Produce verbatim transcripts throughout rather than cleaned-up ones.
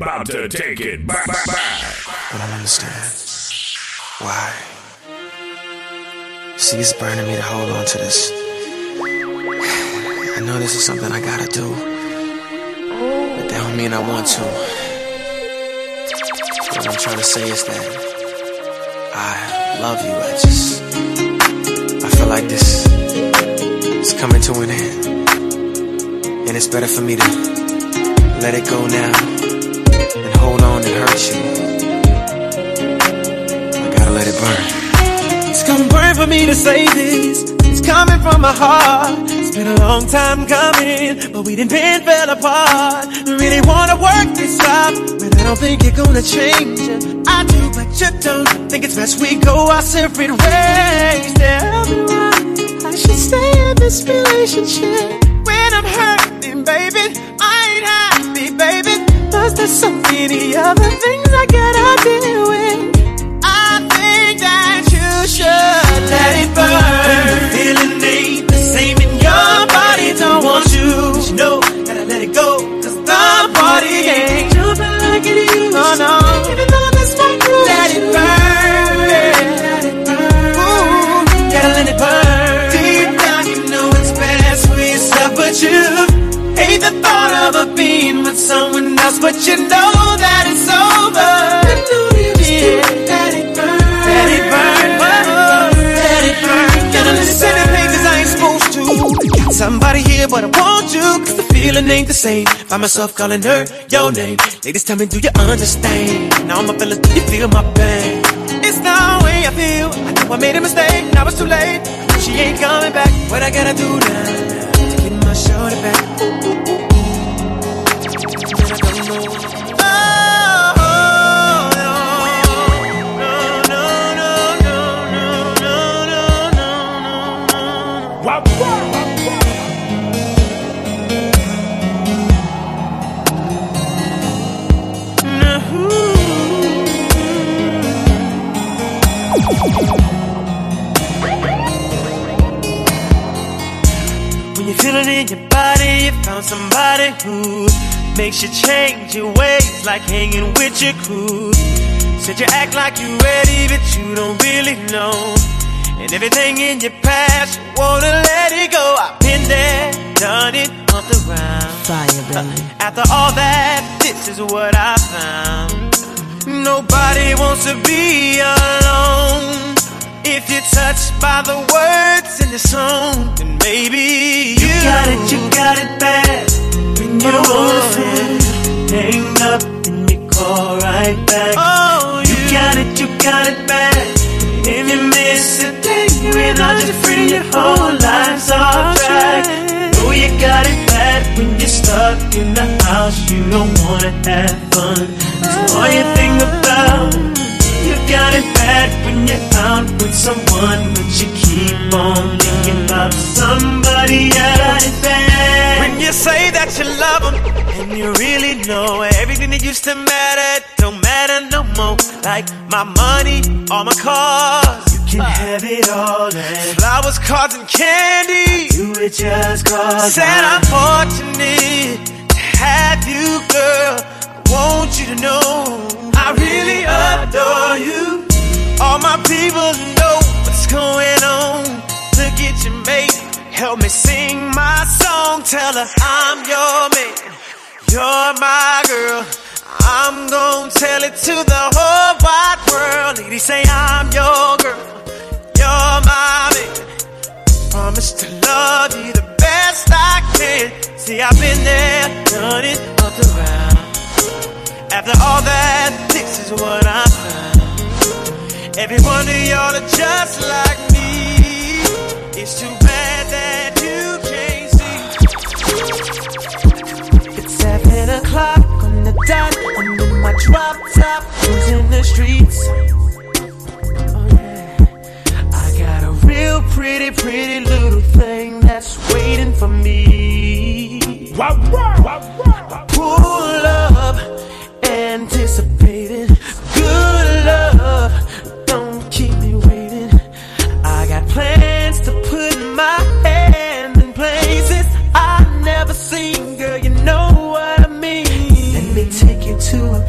about to take it back, back, back. I don't understand. Why? See, it's burning me to hold on to this. I know this is something I gotta do, but that don't mean I want to. What I'm trying to say is that I love you. I just, I feel like this is coming to an end, and it's better for me to let it go now and hold on and hurt you. I gotta let it burn. It's gonna burn for me to say this. It's coming from my heart. It's been a long time coming, but we done been fell apart. Really wanna work this out, but I don't think you're gonna change it. I do, but you don't. Think it's best we go our separate ways. Tell me why I should stay in this relationship when I'm hurting, baby. I ain't happy, baby. Cause there's so many other things I gotta deal with. I think that you should let it burn. The feeling ain't the same in your body. Don't want you to know, gotta let it go. Cause the body ain't jumping like it used to. Oh no, even though this might prove let it burn, let it burn. Ooh, gotta let it burn. Deep down you know it's best for yourself, but you hate the thought of a being with someone else, but you know that it's over. Yeah, let it burn, let it burn, let it burn. Gotta listen to me cause I ain't supposed to. Got somebody here but I want you, cause the feeling ain't the same. Find myself calling her your name. Ladies tell me do you understand? Now I'm a fella, do you feel my pain? It's the way I feel. I know I made a mistake, now it's too late. She ain't coming back, what I gotta do now to get my shorty back? When you feel it in your body, you found somebody who makes you change your ways, like hanging with your crew. Said you act like you're ready, but you don't really know. And everything in your past, you wanna let it go. I've been there, done it on the ground. Fire, baby. After all that, this is what I found. Nobody wants to be alone. If you're touched by the words in the song, then maybe you, you got it, you got it bad. When you want it, hang up and you call right back. Oh, you, you got it, you got it bad. If you miss a day without your friend, your whole life's off track. Oh, you got it bad when you're stuck in the house, you don't wanna have fun. That's all you think about. You got it bad when you're out with someone, but you keep on thinking about somebody else. When you say that you love them, and you really know everything that used to matter don't matter no more. Like my money, all my cars, you can have it all. And flowers, cards, and candy, you would just cause. Said I'm fortunate to have you, girl. I want you to know I really adore you. All my people know what's going on. Look at your mate, help me sing my song. Tell her I'm your man, you're my girl. I'm gonna tell it to the whole wide world. Ladies say I'm your girl, you're my man. Promise to love you the best I can. See, I've been there, done it up around. After all that, this is what I found. Every one of y'all are just like me. It's too bad that you can't see. It's seven o'clock on the dot. I'm in my drop top, cruising the streets. Oh yeah, I got a real pretty, pretty little thing that's waiting for me. Wow, wow, wow, wow. Pull up, anticipating good love. Don't keep me waiting. I got plans to put my hand in places I've never seen. Girl, you know what I mean. Let me take you to a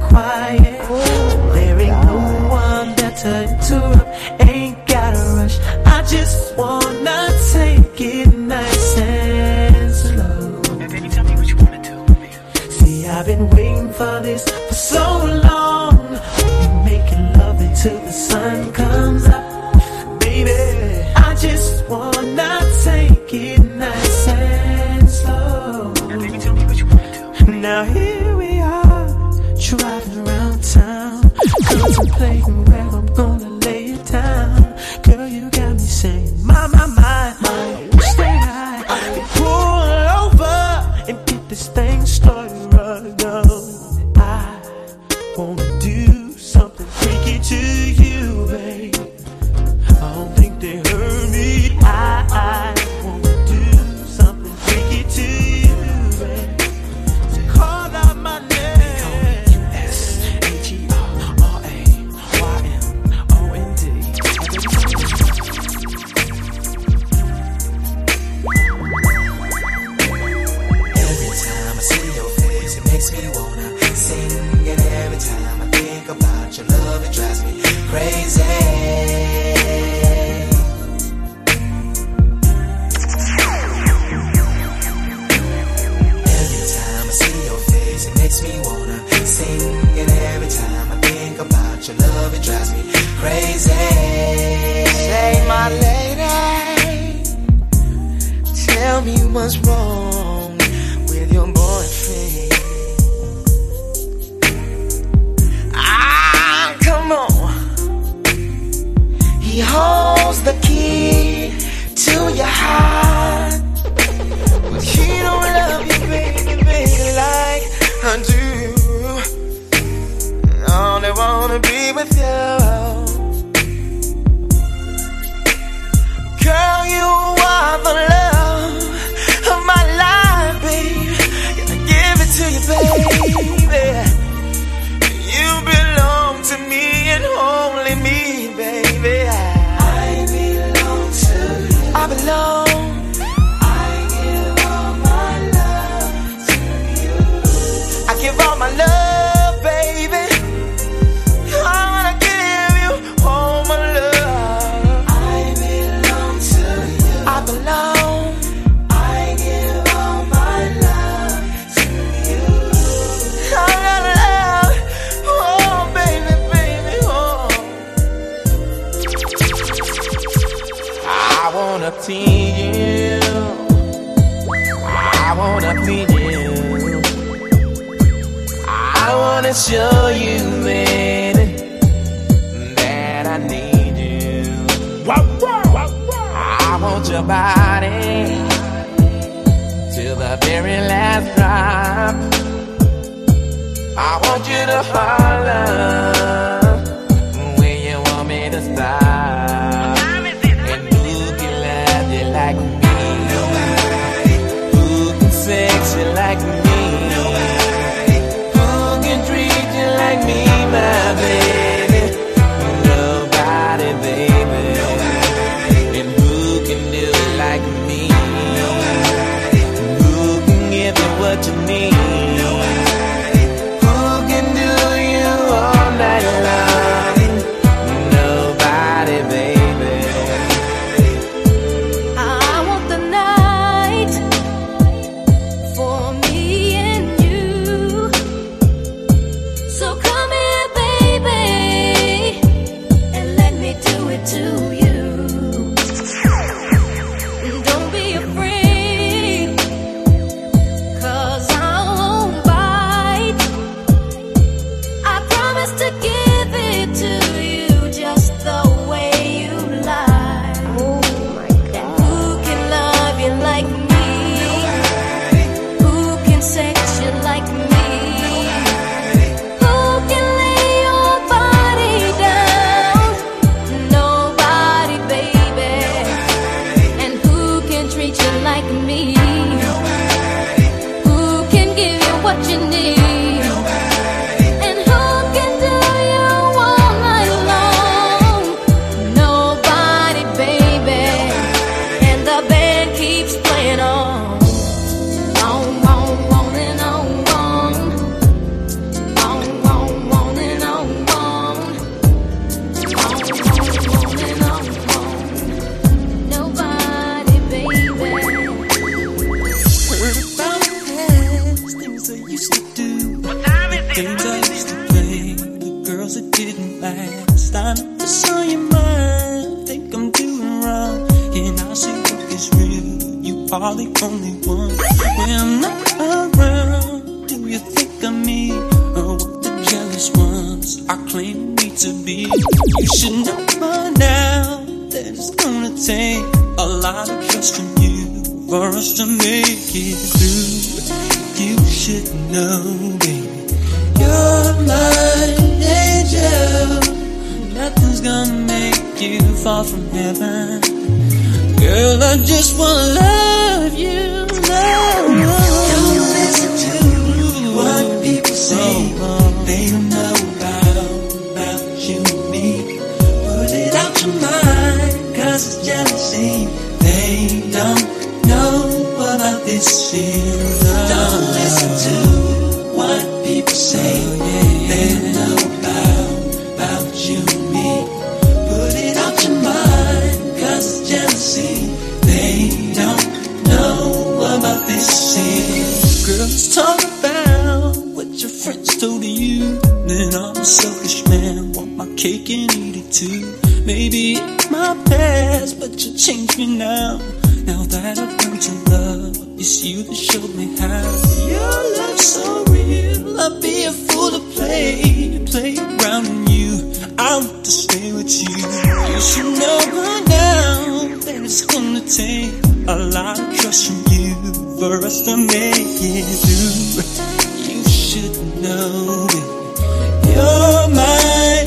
quiet. There ain't no one there to interrupt. Ain't gotta rush. I just wanna take it nice and slow. And then you tell me what you wanna do. See, I've been waiting for this for so long. We're making love until the sun comes up. Baby, I just wanna take it nice and slow. And then you tell me what you wanna do. Now here we are, driving around town, contemplating where I'm gonna lay it down. Girl, you got me saying, my, my, my, my, wish that I could pull over and get this thing started right now. I wanna do something freaky to you, babe. I don't think they heard me. I, I wanna do something freaky to you, babe. So call out my name. U S H E R R A Y M O N D. Every time I see your face, it makes me wanna sing. And every time I think about your love, it drives me crazy. Every time I see your face, it makes me wanna sing. And every time I think about your love, it drives me crazy. Say, my lady, tell me what's wrong with your boyfriend. Ah, come on. He holds the key to your heart, but he don't love you, baby, baby, like I do. I only wanna be with you. Girl, you are the love of my life, babe. Gotta give it to you, baby. You belong to me and only me, baby. I belong to you. I belong. I give all my love to you. I give all my love, baby. I wanna give you all my love. I belong to you. I belong. I give all my love to you. I gotta love, oh baby, baby, oh. I wanna please you. I wanna please you. I wanna show you, baby, that I need you. I want your body till the very last drop. I want you to holler when you want me to stop. And who can love you like me? Nobody. Who can sex you like me? Nobody. Who can treat you like me, my baby? Nobody, baby. Nobody. And who can do it like me? Nobody. Who can give you what you need? Nobody. Who can do you all the only one. When I'm not around, do you think of me or what the jealous ones are claiming me to be? You should know by now that it's gonna take a lot of trust from you for us to make it through. You should know, baby, you're my angel. Nothing's gonna make you fall from heaven. Girl, I just wanna love you, love you. Don't listen to what people say. They don't know about, about you and me. Put it out your mind, cause it's jealousy. They don't know about this feeling. Don't listen to what people say. They don't know about, about you and me. Put it out your mind, cause it's jealousy. They don't know about this feeling. Girls, talk about what your friends told you. Then I'm a selfish man, want my cake and eat it too. Maybe it's my past, but you changed me now. Now that I've learned to love, it's you that showed me how. Your love's so real, I'd be a fool to play, play around in you. I want to stay with you. You should know by now that it's gonna take a lot of trust from you for us to make it through. You should know, baby, you're my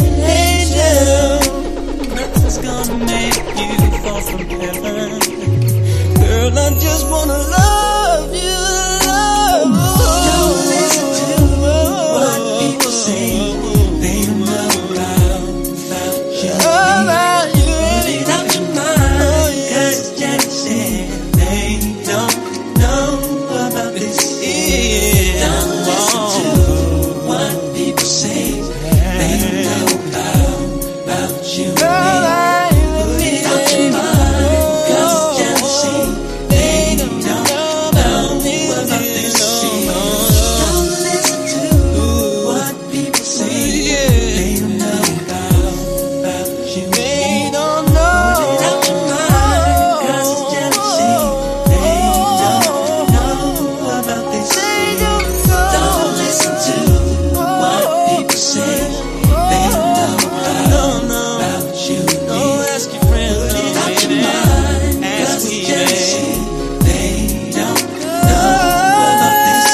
angel. Nothing's gonna make you fall from heaven. Girl, I just wanna love you, love you. Don't listen to what people say. They don't know about, about you. About you. Put it out your mind, cause it's jealousy. They don't know about this. Yeah. Don't listen to what people say. They don't know about, about you. Put it out your mind, cause it's jealousy. They don't know about this. Don't listen to what people say. They don't know about, about you. They don't know. Put it out your mind, cause it's jealousy. They don't know about this. Don't listen to what people say. They don't know about, about you. Don't ask your friends. Put it out your mind, cause it's jealousy. They don't know about this.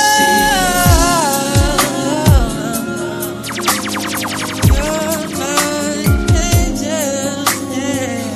You're my angel, yeah.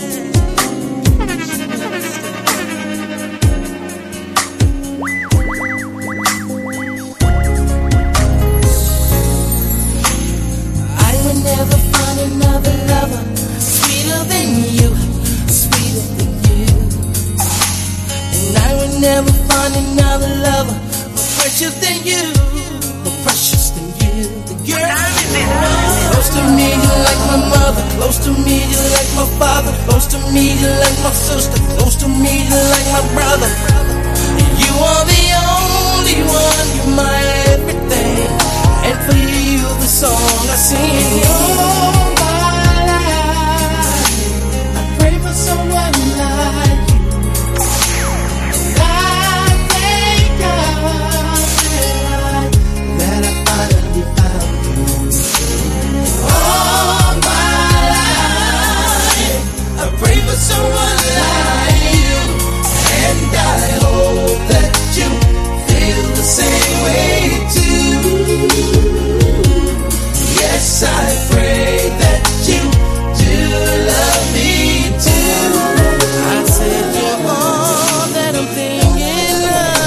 I would never find another lover sweeter than you, sweeter than you. And I would never find another lover more precious than you, more precious than you. The girl, close to me, you like my mother. Close to me, you like my father. Close to me, you like my sister. Close to me, you like my brother. You are the only one, you're my everything. And for you, the song I sing. All my life, I pray for someone like you. And I thank God that I finally found you. All my life, I pray for someone like you. And I hope that you feel the same way too. Yes, I pray that you do love me too. I said you're all that I'm thinking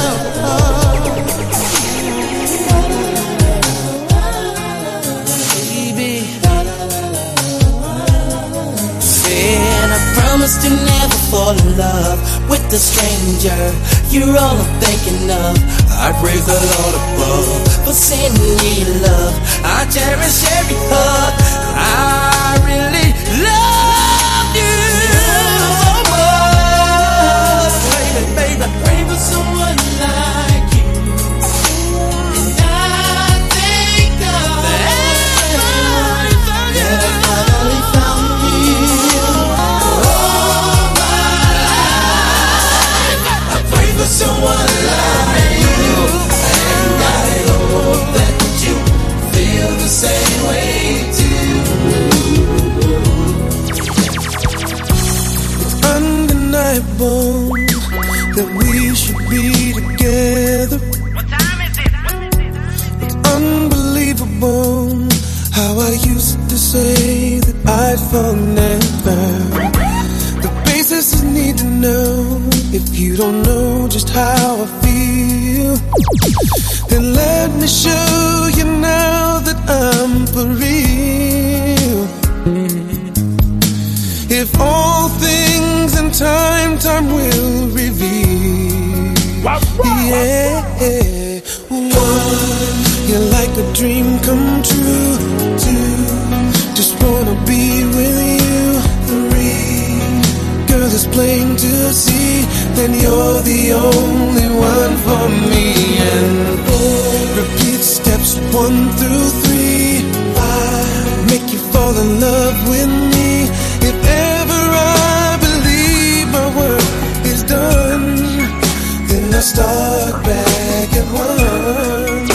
of, baby. Said I promised to never fall in love with a stranger. You're all I'm thinking of. I praise the Lord above for sending me love. I cherish every hug. I really love you so much. Baby, baby, I pray for someone like you. And I thank God that I finally found you. All my life, I pray say that I'd fall never. The basis is need to know. If you don't know just how I feel, then let me show you now that I'm for real. If all things in time, time will reveal. Yeah. One, you're like a dream come true. Two, just wanna be with you. Three, girl, it's plain to see that you're the only one for me. And four, repeat steps one through three. Five, make you fall in love with me. If ever I believe my work is done, then I start back at one.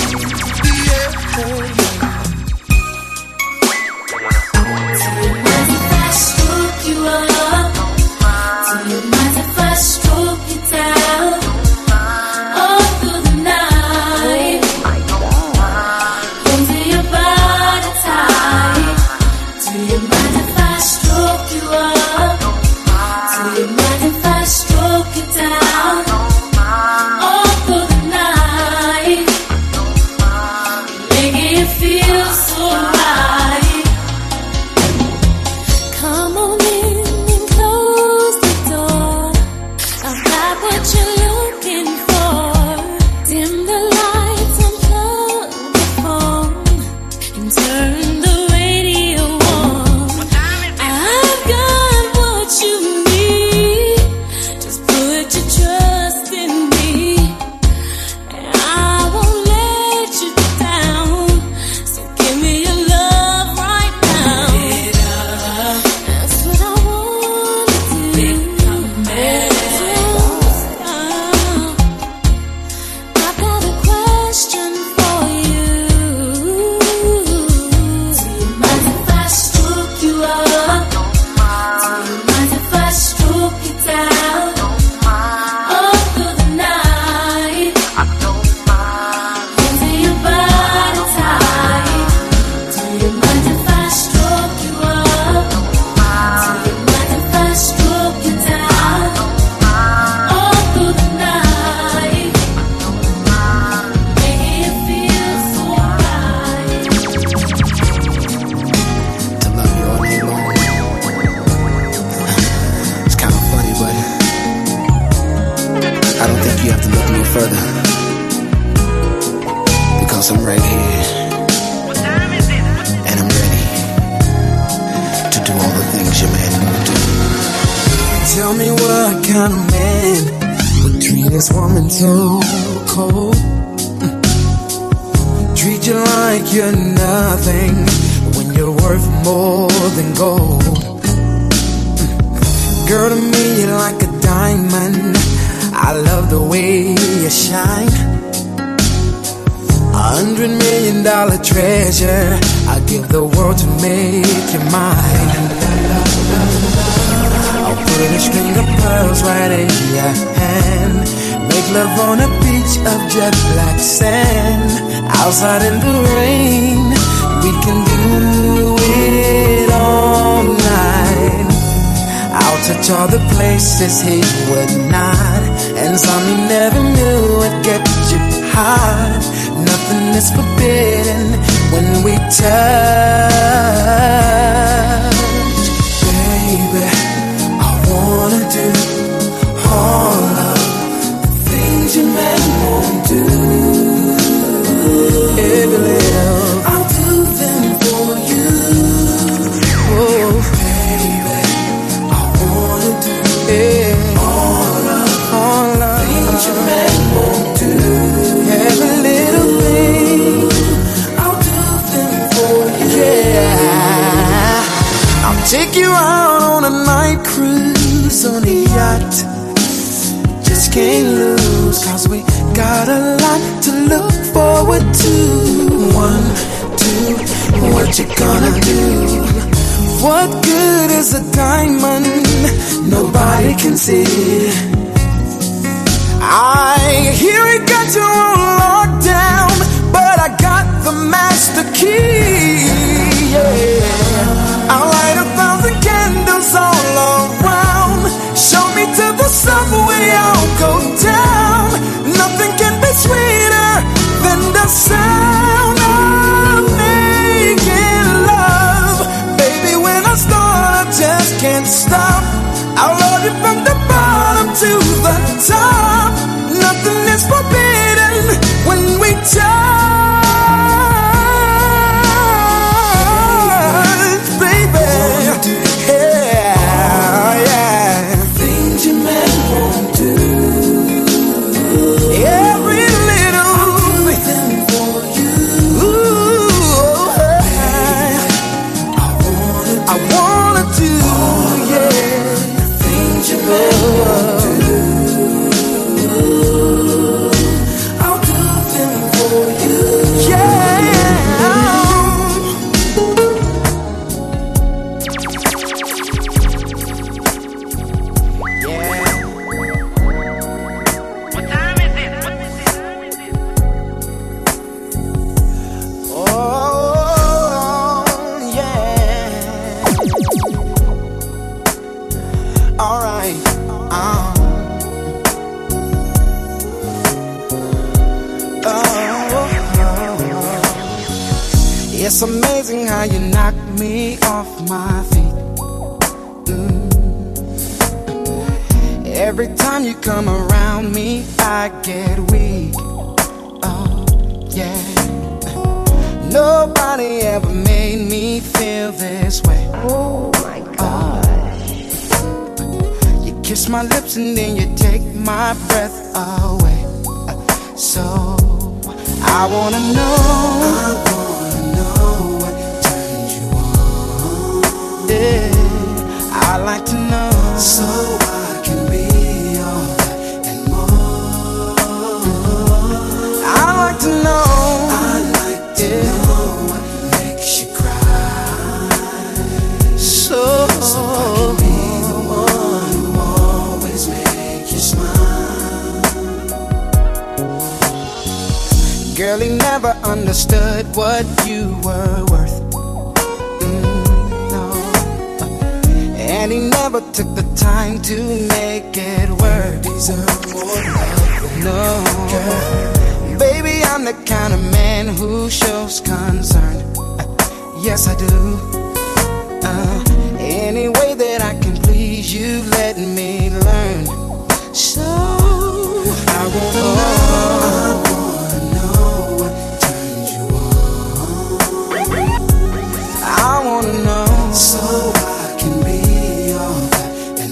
Outside in the rain, we can do it all night. I'll touch all the places he would not, and some he never knew would get you hot. Nothing is forbidden when we touch. Baby, I wanna do all of the things you men won't do. Every little, I'll do them for you. Oh, baby, I wanna do it. All of, all of things you men won't do. Every little thing, I'll do them for you. Yeah, I'll take you out on a night cruise on a yacht. Just can't lose, cause we got a lot to look forward to. One, two, what you gonna do? What good is a diamond nobody can see? I hear it got you on lockdown, but I got the master key. Yeah. I'll light a thousand candles all around. Show me to the subway, I'll go down. Nothing can be sweeter than the sound of making love. Baby, when I start, I just can't stop. I'll love you from the bottom to the top. Nothing is forbidden when we touch, baby. Yeah, yeah. Things you men won't do. Every little thing for you. Ooh, hey. I wanna, I wanna do, yeah. Things you men won't do. I'll do them for you, yeah. It's amazing how you knock me off my feet. Mm. Every time you come around me, I get weak. Oh, yeah. Nobody ever made me feel this way. Oh my gosh. Oh. You kiss my lips and then you take my breath away. So I wanna know. I wanna know what turns you on. Yeah, I like to know, so I can be all that and more. I like to know. I like to yeah. know what makes you cry. So, so I can be the one who always makes you smile. Girl, he never understood what you were worth. And he never took the time to make it work. Deserve more love, no, girl. Baby, I'm the kind of man who shows concern. Uh, yes, I do. Uh, any way that I can please you, let me learn. So I wanna know. I wanna know what turns you on. I wanna know. So can be all that and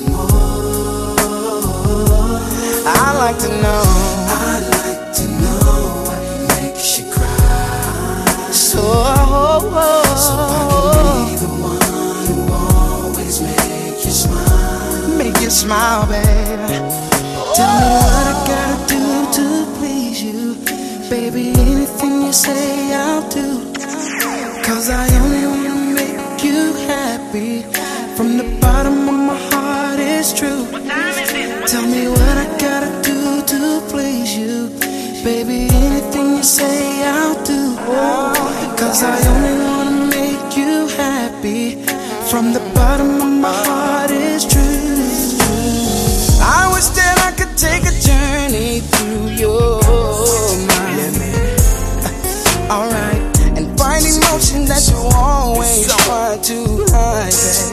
more. I like to know. I like to know what makes you cry. So, so I can be the one who always make you smile. Make you smile, baby. Tell me what I gotta do to please you, baby. Anything you say, I'll do. 'Cause I only wanna make you happy. From the bottom of my heart, it's true. Tell me what I gotta do to please you, baby. Anything you say, I'll do. 'Cause I only wanna make you happy. From the bottom of my heart, it's true. I wish that I could take a journey through your mind. Alright, and find emotion that you always try to hide, baby.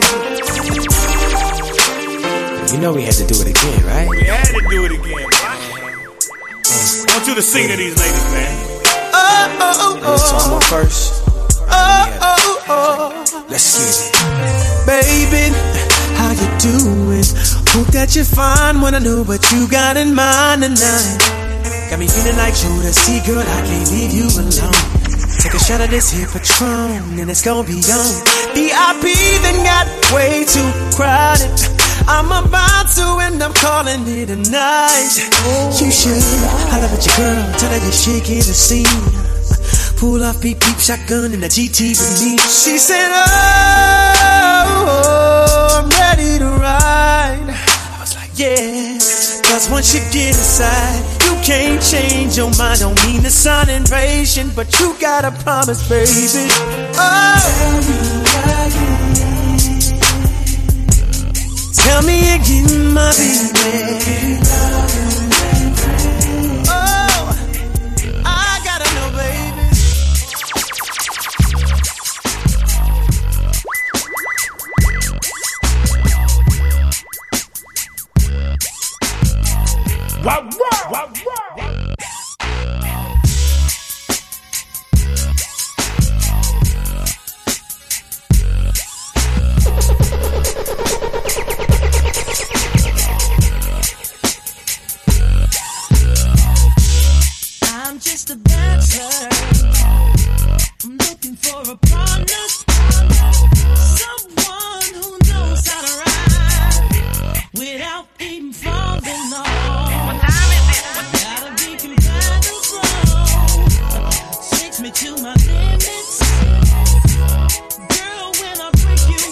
You know we had to do it again, right? We had to do it again, man. I want you to sing to these ladies, man. Oh, oh, oh, oh. This song on first. Oh, oh, oh. Let's get it. Baby, how you doing? Hope that you're fine. Wanna know what you got in mind tonight. Got me feeling like Jodeci, girl, I can't leave you alone. Take a shot of this here Patron, and it's gonna be on. V I P then got way too crowded. I'm about to end up calling it a night. You should holler at your girl, tell her you're shaking the scene. Pull off beep beep shotgun in the G T with me. She said, oh, I'm ready to ride. I was like, yeah. 'Cause once you get inside, you can't change your mind. Don't mean to sound impatient, but you gotta promise, baby. Oh, Tell me again, my baby. Oh, I gotta know, baby. Wow, wow, wow, wow. I'm just a bachelor. I'm looking for a partner, someone who knows how to ride without even falling off. Gotta be compatible, takes me to my limits. Girl, when I break you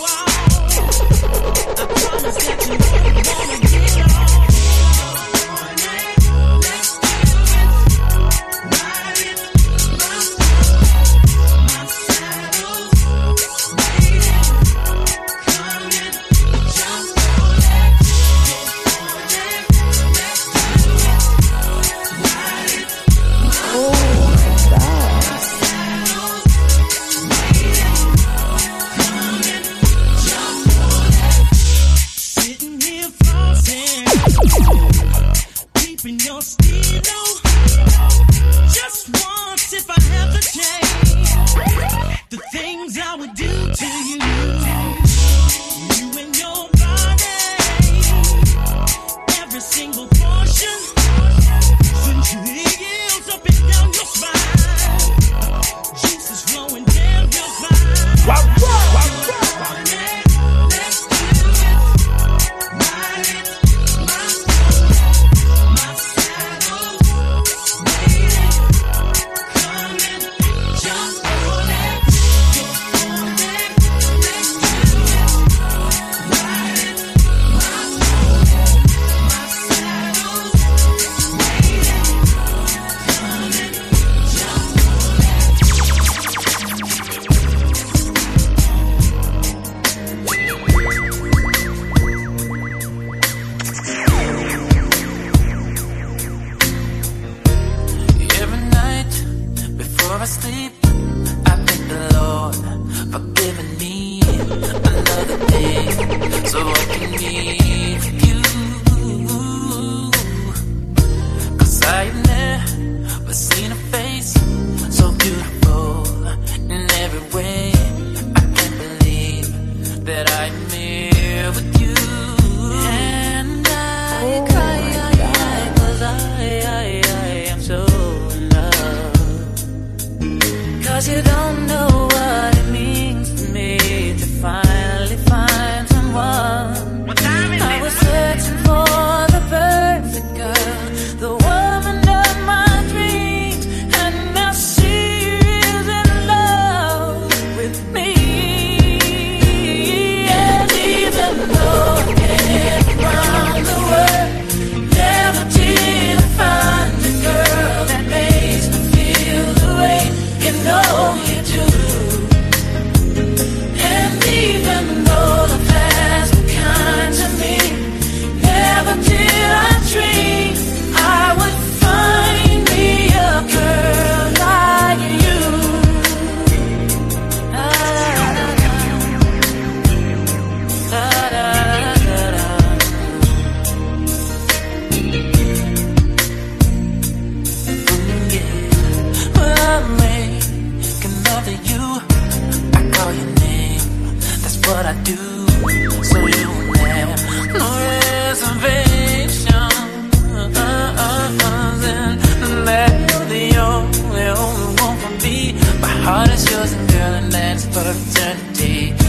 off, I promise that you won't wanna get off. Heart is yours, and girl, and that's for eternity.